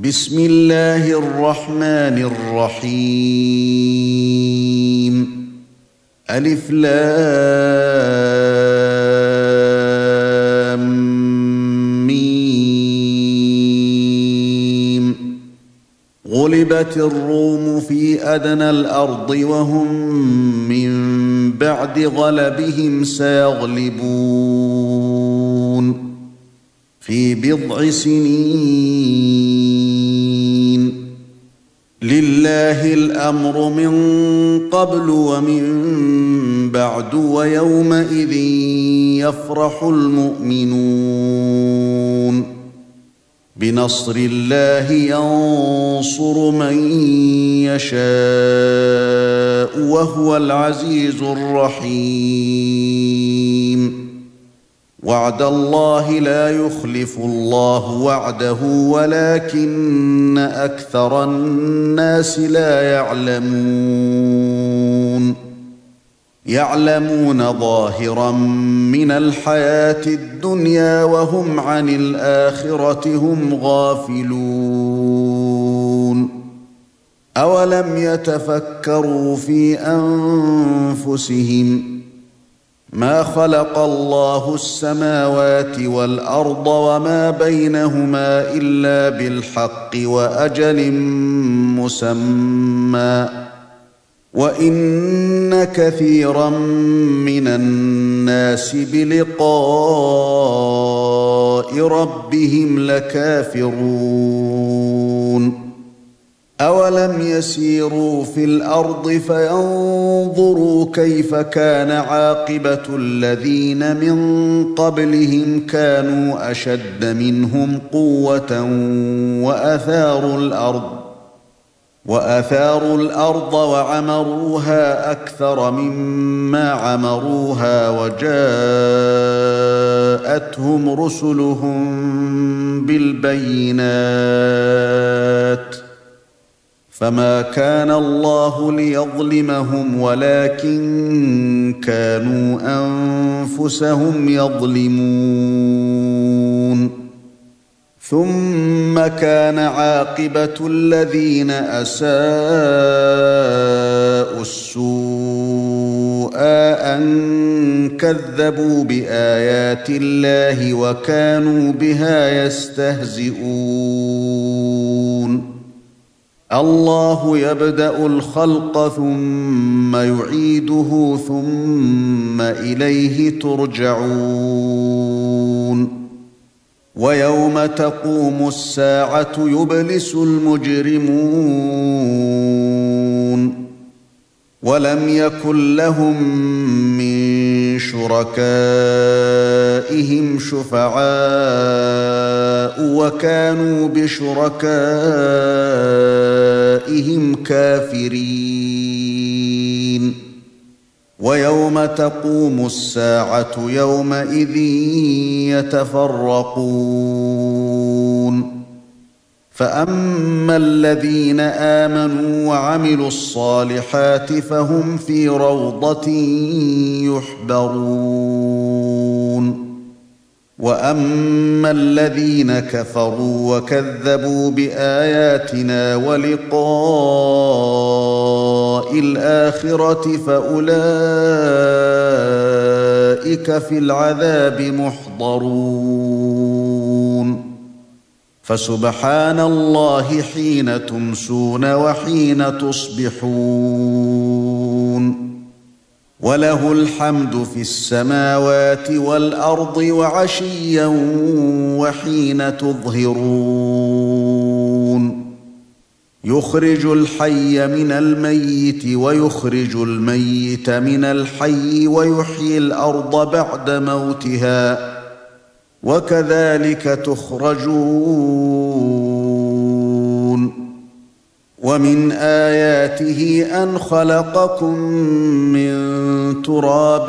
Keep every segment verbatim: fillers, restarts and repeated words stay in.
بسم الله الرحمن الرحيم ألف لام ميم غلبت الروم في أدنى الأرض وهم من بعد غلبهم سيغلبون في بضع سنين لله الأمر من قبل ومن بعد ويومئذ يفرح المؤمنون بنصر الله ينصر من يشاء وهو العزيز الرحيم وعد الله لا يخلف الله وعده ولكن أكثر الناس لا يعلمون يعلمون ظاهرا من الحياة الدنيا وهم عن الآخرة هم غافلون أولم يتفكروا في أنفسهم ما خلق الله السماوات والأرض وما بينهما إلا بالحق وأجل مسمى وإن كثيرا من الناس بلقاء ربهم لكافرون أولم يسيروا في الأرض فينظروا كيف كان عاقبة الذين من قبلهم كانوا أشد منهم قوة وأثاروا الأرض وأثاروا الأرض وعمروها أكثر مما عمروها وجاءتهم رسلهم بالبينات فما كان الله ليظلمهم ولكن كانوا أنفسهم يظلمون ثم كان عاقبة الذين أساءوا السوء أن كذبوا بآيات الله وكانوا بها يستهزئون الله يبدأ الخلق ثم يعيده ثم إليه ترجعون ويوم تقوم الساعة يبلس المجرمون ولم يكن لهم من شركائهم شفعاء وكانوا بشركائهم كافرين ويوم تقوم الساعة يومئذ يتفرقون فأما الذين آمنوا وعملوا الصالحات فهم في روضة يحبرون وأما الذين كفروا وكذبوا بآياتنا ولقاء الآخرة فأولئك في العذاب محضرون فسبحان الله حين تمسون وحين تصبحون وله الحمد في السماوات والأرض وعشيا وحين تظهرون يخرج الحي من الميت ويخرج الميت من الحي ويحيي الأرض بعد موتها وكذلك تخرجون ومن آياته أن خلقكم من تراب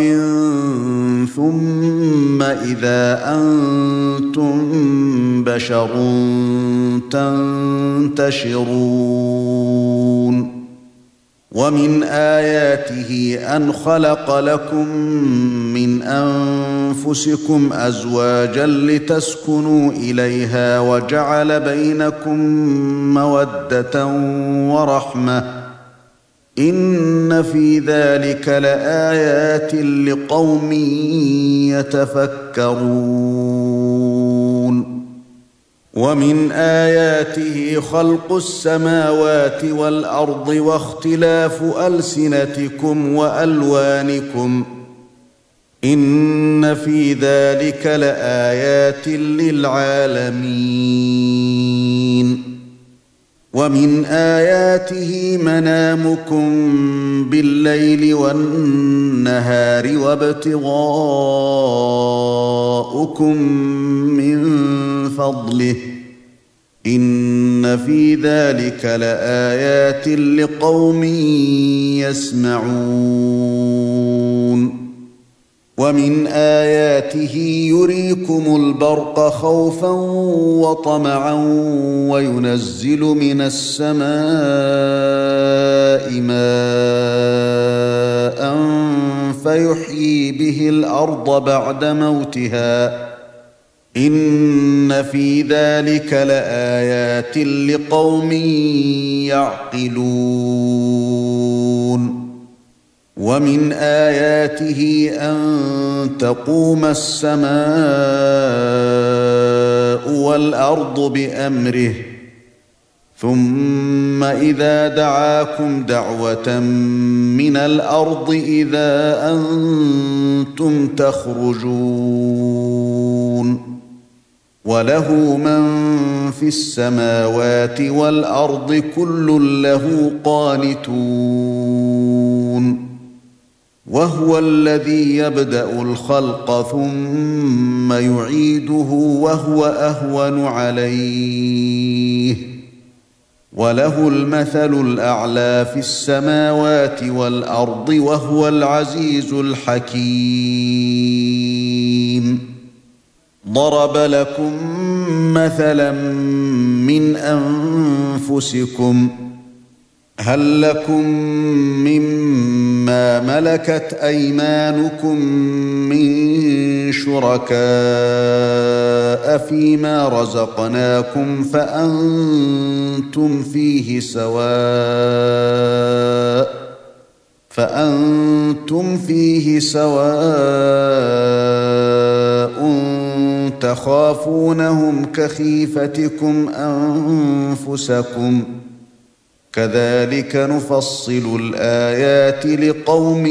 ثم إذا أنتم بشر تنتشرون ومن آياته أن خلق لكم من أنفسكم أزواجا لتسكنوا إليها وجعل بينكم مودة ورحمة إن في ذلك لآيات لقوم يتفكرون ومن آياته خلق السماوات والأرض واختلاف ألسنتكم وألوانكم إن في ذلك لآيات للعالمين ومن آياته منامكم بالليل والنهار وابتغاؤكم من فضله إن في ذلك لآيات لقوم يسمعون ومن آياته يريكم البرق خوفا وطمعا وينزل من السماء ماء فيحيي به الأرض بعد موتها إن في ذلك لآيات لقوم يعقلون ومن آياته أن تقوم السماء والأرض بأمره ثم إذا دعاكم دعوة من الأرض إذا أنتم تخرجون وله من في السماوات والأرض كل له قانتون وهو الذي يبدأ الخلق ثم يعيده وهو أهون عليه وله المثل الأعلى في السماوات والأرض وهو العزيز الحكيم ضرب لكم مثلا من أنفسكم هل لكم مما ملكت أيمانكم من شركاء فيما رزقناكم فأنتم فيه سواء فأنتم فيه سواء تخافونهم كخيفتكم أنفسكم كذلك نفصل الآيات لقوم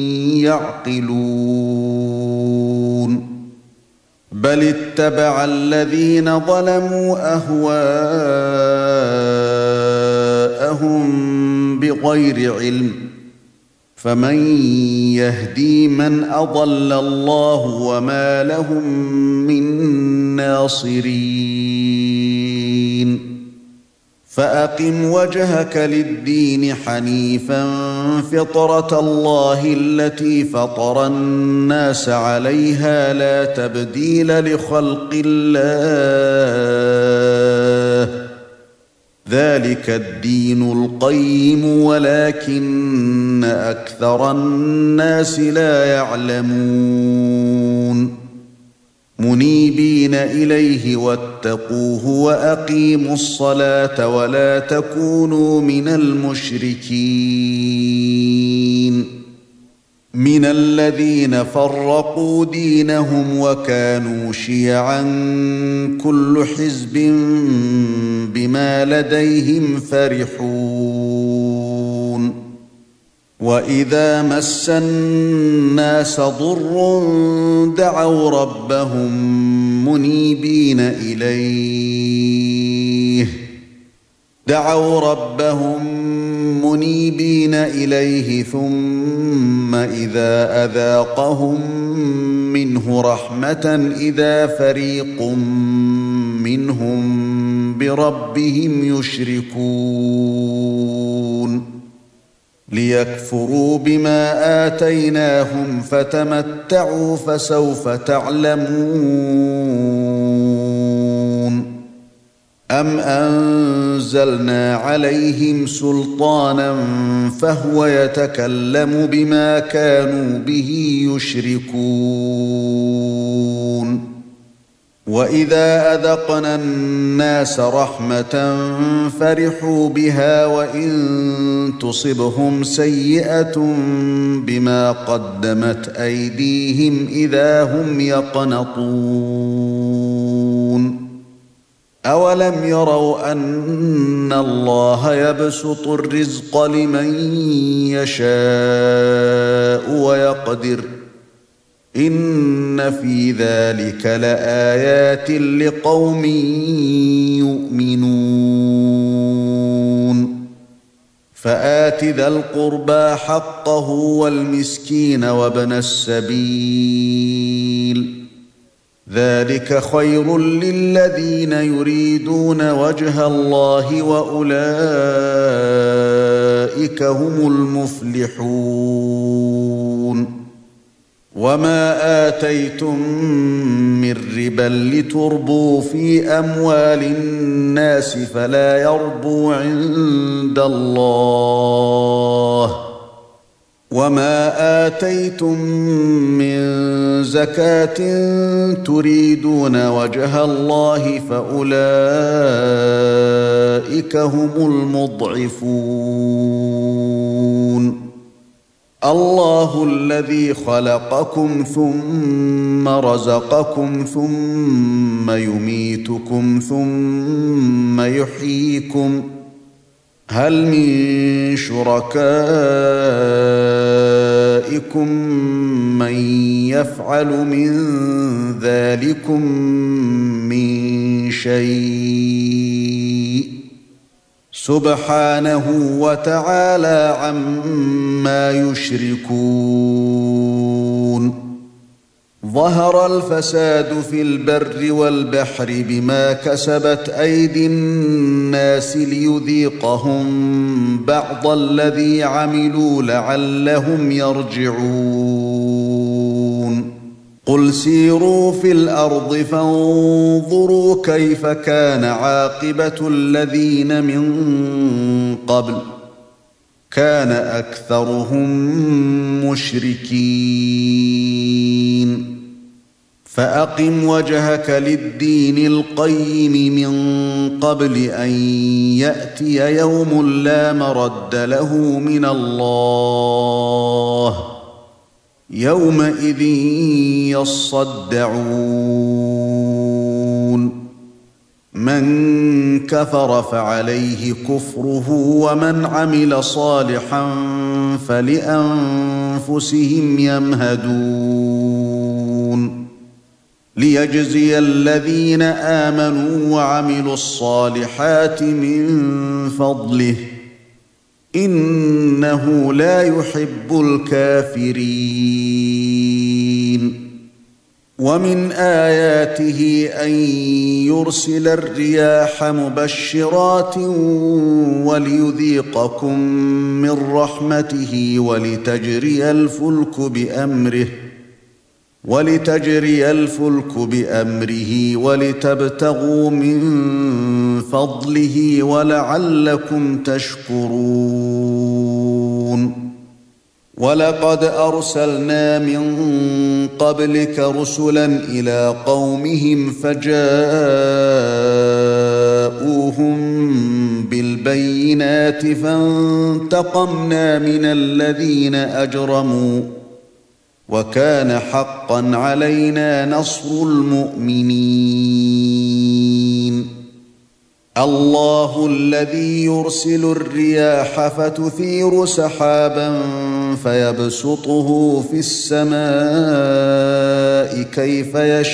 يعقلون بل اتبع الذين ظلموا أهواءهم بغير علم فمن يهدي من أضل الله وما لهم من ناصرين فأقم وجهك للدين حنيفا فطرة الله التي فطر الناس عليها لا تبديل لخلق الله ذلك الدين القيم ولكن أكثر الناس لا يعلمون منيبين إليه واتقوه وأقيموا الصلاة ولا تكونوا من المشركين من الذين فرقوا دينهم وكانوا شيعا كل حزب بما لديهم فرحون وإذا مس الناس ضر دعوا ربهم منيبين إليه دعوا ربهم منيبين إليه ثم إذا أذاقهم منه رحمة إذا فريق منهم بربهم يشركون ليكفروا بما آتيناهم فتمتعوا فسوف تعلمون أَمْ أَنزَلْنَا عَلَيْهِمْ سُلْطَانًا فَهُوَ يَتَكَلَّمُ بِمَا كَانُوا بِهِ يُشْرِكُونَ وَإِذَا أَذَقْنَا النَّاسَ رَحْمَةً فَرِحُوا بِهَا وَإِن تُصِبْهُمْ سَيِّئَةٌ بِمَا قَدَّمَتْ أَيْدِيهِمْ إِذَا هُمْ يَقْنَطُونَ أَوَلَمْ يَرَوْا أَنَّ اللَّهَ يَبْسُطُ الرِّزْقَ لِمَن يَشَاءُ وَيَقْدِرُ إِنَّ فِي ذَلِكَ لَآيَاتٍ لِقَوْمٍ يُؤْمِنُونَ فَآتِ ذَا الْقُرْبَى حَقَّهُ وَالْمِسْكِينَ وَابْنَ السَّبِيلِ ذَلِكَ خَيْرٌ لِّلَّذِينَ يُرِيدُونَ وَجْهَ اللَّهِ وَأُولَئِكَ هُمُ الْمُفْلِحُونَ وَمَا آتَيْتُم مِّن رِّبًا لِّتُرْبُوا فِي أَمْوَالِ النَّاسِ فَلَا يَرْبُو عِندَ اللَّهِ وَمَا آتَيْتُم مِّن زَكَاةٍ تُرِيدُونَ وَجْهَ اللَّهِ فَأُولَئِكَ هُمُ الْمُضْعِفُونَ اللَّهُ الَّذِي خَلَقَكُمْ ثُمَّ رَزَقَكُمْ ثُمَّ يُمِيتُكُمْ ثُمَّ يُحْيِيكُمْ هَلْ مِن شُرَكَائِكُم مَّن يَفْعَلُ مِن ذَلِكُم مِّن شَيْءٍ سُبْحَانَهُ وَتَعَالَى عَمَّا يُشْرِكُونَ ظَهَرَ الْفَسَادُ فِي الْبَرِّ وَالْبَحْرِ بِمَا كَسَبَتْ أَيْدِي النَّاسِ لِيُذِيقَهُم بَعْضَ الَّذِي عَمِلُوا لَعَلَّهُمْ يَرْجِعُونَ قُلْ سِيرُوا فِي الْأَرْضِ فَانظُرُوا كَيْفَ كَانَ عَاقِبَةُ الَّذِينَ مِن قَبْلُ كَانَ أَكْثَرُهُم مُشْرِكِينَ فَأَقِمْ وَجْهَكَ لِلدِّينِ الْقَيِّمِ مِن قَبْلِ أَن يَأْتِيَ يَوْمٌ لَّا مَرَدَّ لَهُ مِنَ اللَّهِ يَوْمَئِذٍ يَصَّدَّعُونَ مَن كَفَرَ فَعَلَيْهِ كُفْرُهُ وَمَنْ عَمِلَ صَالِحًا فَلِأَنفُسِهِمْ يَمْهَدُونَ لِيَجْزِيَ الَّذِينَ آمَنُوا وَعَمِلُوا الصَّالِحَاتِ مِن فَضْلِهِ إِنَّهُ لَا يُحِبُّ الْكَافِرِينَ وَمِنْ آيَاتِهِ أَن يُرْسِلَ الرِّيَاحَ مُبَشِّرَاتٍ وَلِيُذِيقَكُم مِّن رَّحْمَتِهِ وَلِتَجْرِيَ الْفُلْكُ بِأَمْرِهِ وَلِتَجْرِيَ الْفُلْكُ بِأَمْرِهِ وَلِتَبْتَغُوا مِن فَضْلِهِ وَلَعَلَّكُمْ تَشْكُرُونَ وَلَقَدْ أَرْسَلْنَا مِن قَبْلِكَ رُسُلًا إِلَىٰ قَوْمِهِمْ فَجَاءُوهُم بِالْبَيِّنَاتِ فَانتَقَمْنَا مِنَ الَّذِينَ أَجْرَمُوا وَكَانَ حَقًّا عَلَيْنَا نَصْرُ الْمُؤْمِنِينَ اللَّهُ الَّذِي يُرْسِلُ الرِّيَاحَ فَتُثِيرُ سَحَابًا فَيَبْسُطُهُ فِي السَّمَاءِ كَيْفَ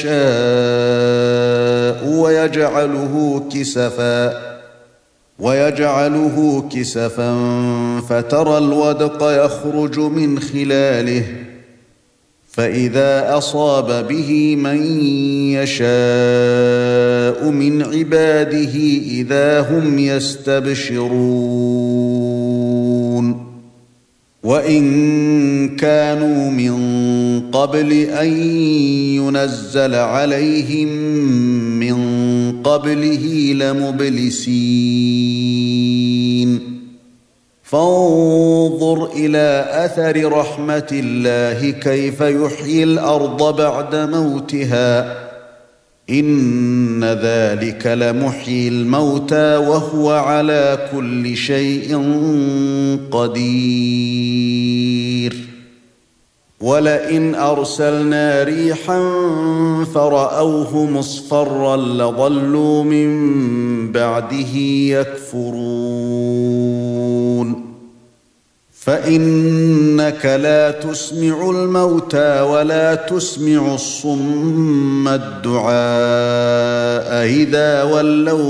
يَشَاءُ وَيَجْعَلُهُ كِسَفًا وَيَجْعَلُهُ كِسَفًا فَتَرَى الْوَدْقَ يَخْرُجُ مِنْ خِلَالِهِ فَإِذَا أَصَابَ بِهِ مَن يَشَاءُ مِنْ عِبَادِهِ إِذَا هُمْ يَسْتَبْشِرُونَ وَإِن كَانُوا مِن قَبْلِ أَن يُنَزَّلَ عَلَيْهِم مِّن قبله لمبلسين فانظر إلى أثر رحمة الله كيف يحيي الأرض بعد موتها إن ذلك لمحيي الموتى وهو على كل شيء قدير ولئن أرسلنا ريحا فرأوه مصفرا لظلوا من بعده يكفرون فإنك لا تسمع الموتى ولا تسمع الصم الدعاء إذا ولوا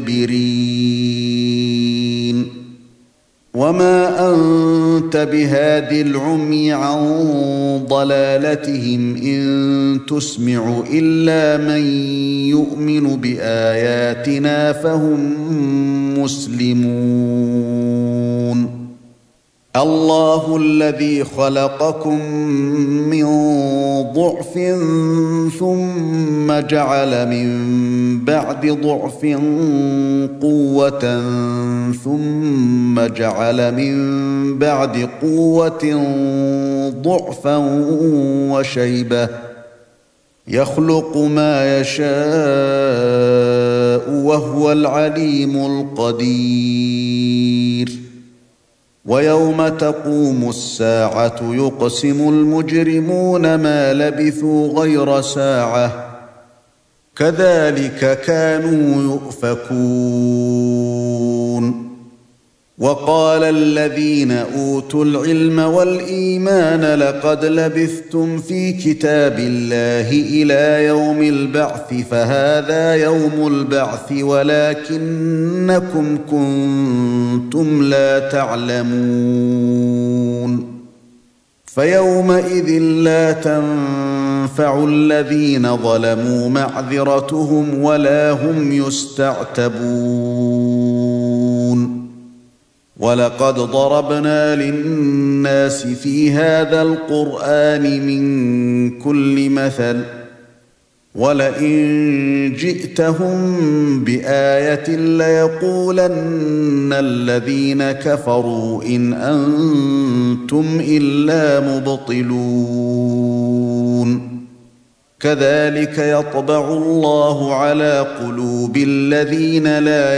مدبرين وما أنت بهاد العمي عن ضلالتهم إن تسمع إلا من يؤمن بآياتنا فهم مسلمون الله الذي خلقكم من ضعف ثم جعل من بعد ضعف قوة ثم جعل من بعد قوة ضعفا وشيبة يخلق ما يشاء وهو العليم القدير ويوم تقوم الساعة يقسم المجرمون ما لبثوا غير ساعة كذلك كانوا يؤفكون وقال الذين أوتوا العلم والإيمان لقد لبثتم في كتاب الله إلى يوم البعث فهذا يوم البعث ولكنكم كنتم لا تعلمون فيومئذ لا تنفع الذين ظلموا معذرتهم ولا هم يستعتبون ولقد ضربنا للناس في هذا القرآن من كل مثل ولئن جئتهم بآية ليقولن الذين كفروا إن أنتم إلا مبطلون كذلك يطبع الله على قلوب الذين لا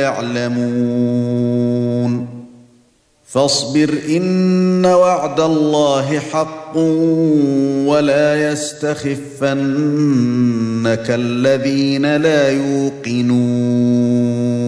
يعلمون فاصبر إن وعد الله حق ولا يستخفنك الذين لا يوقنون